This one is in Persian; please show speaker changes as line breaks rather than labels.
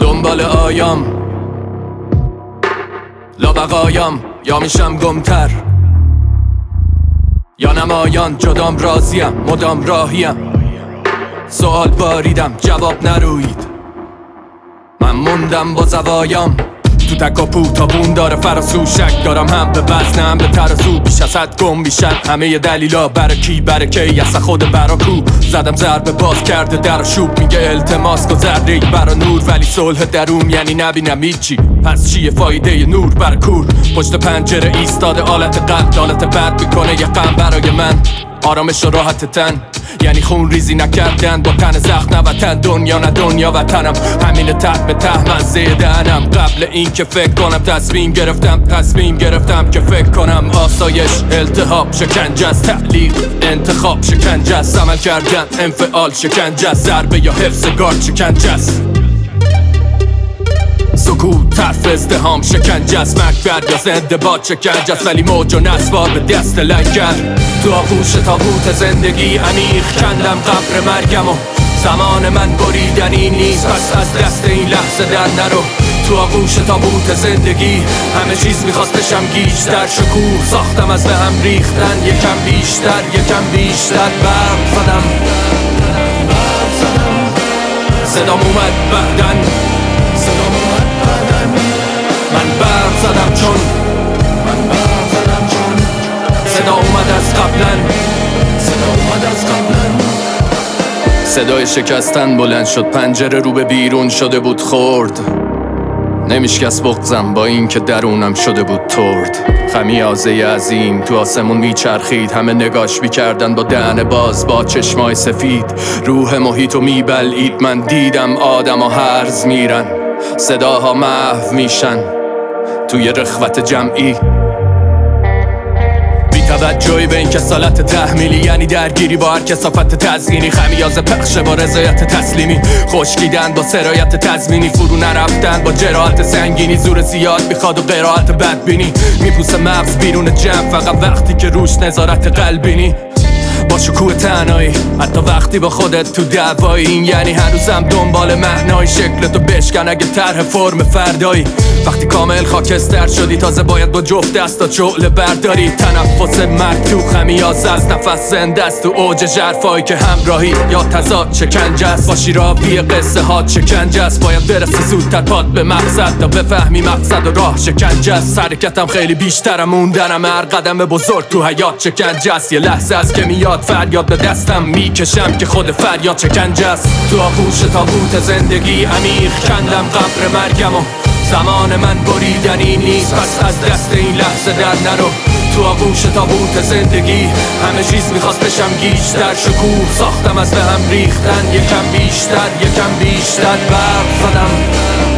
دنبال آیام لابقایم، یا میشم گمتر یا نمایان. جدام راضیم، مدام راهیم، سوال باریدم جواب نروید. من موندم با زوایم تو تکاپو، تابون داره فراسو. شک دارم هم به وزن هم به ترازو. بیش از حد گم بیشن همه دلیلا، برا کی برا کی اصلا خود برا کو. زدم ضربه باز کرده در شوب، میگه التماس کن ذره‌ای برا نور. ولی صلح درون یعنی نبینم هیچی، پس چیه فایده نور برا کور. پشت پنجره ایستاده آلت قلب، آلت بد میکنه یه غم برای من. آرامش و راحت تن یعنی خون ریزی نکردن با تن زخم، نه وطن دنیا نه دنیا وطنم. همین ته به ته من زیدنم. قبل این که فکر کنم تصمیم گرفتم که فکر کنم. آسایش التهاب شکنجه است، تعلیق انتخاب شکنجه است، عمل کردن انفعال شکنجه است، ضربه یا حفظ گارد شکنجه است. سکوت طرف ازدهام شکنجه است، مکبر یا زنده باد شکنجه است. ولی موج و نسوار به دست لنگر، تو آغوش تابوت زندگی عمیق کندم قبر مرگم و زمان من بریدنی نیست، پس از دست این لحظه در نرو. تو آغوش تابوت زندگی همه چیز میخواست بشم گیج، در شکوه ساختم از به هم ریختن. یکم بیشتر برق زدم، صدام اومد بعدن، من برق زدم چون صدا اومد از قبلن. صدای شکستن بلند شد، پنجره رو به بیرون شده بود خورد. نمیشکست بغضم با این که درونم شده بود ترد. خمیازه عظیم تو آسمون میچرخید، همه نگاش میکردن با دهن باز، با چشمای سفید. روح محیطو میبلعید، من دیدم آدم ها هرز میرن، صداها محو میشن توی رخوت جمعی. توجهی به این کسالت تحمیلی یعنی درگیری با هر کثافت تزیینی. خمیازه پخشه با رضایت تسلیمی، خشکیدن با سرایت تضمینی، فرو نرفتن با جراحت سنگینی. زور زیاد میخواد و قرائت بدبینی، میپوسه مغز بیرون جمع فقط وقتی که روش نظارت قلبینی. با شکوه تنهایی حتی وقتی با خودت تو دعوایی، این یعنی هنوزم دنبال معنای شکلتو بشکن اگه طرح فرم فردایی. وقتی کامل خاکستر شدی تازه باید با جفت دستا شعله برداری. تنفس مرگ تو خمیازه از نفس زنده است، تو اوج ژرفایی که همراهی یا تضاد شکنجه است. با شیراوی قصه هات شکنجه است، باید برسه زودتر پات به مقصد تا بفهمی مقصد و راه شکنجه است. حرکتم خیلی بیشترم موندنم، هر قدم بزرگ تو حیات شکنجه است. یه لحظه از که میاد فریاد به دستم میکشم که خود فریاد شکنجه است. تو آغوش تابوت زندگی عمیق کندم قبر مرگم و زمان من بریدنی نیست، پس از دست این لحظه در نرو. تو آغوش تابوت زندگی همه چیز میخواست بشم گیج، در شکوه ساختم از به هم ریختن. یکم بیشتر برق زدم،